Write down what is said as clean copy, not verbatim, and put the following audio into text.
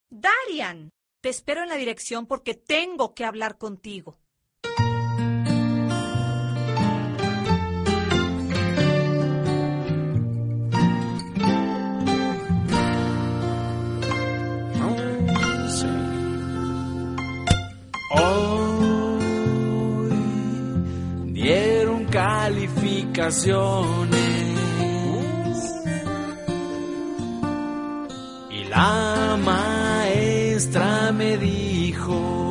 Darian, te espero en la dirección porque tengo que hablar contigo. Hoy dieron calificaciones y la maestra me dijo: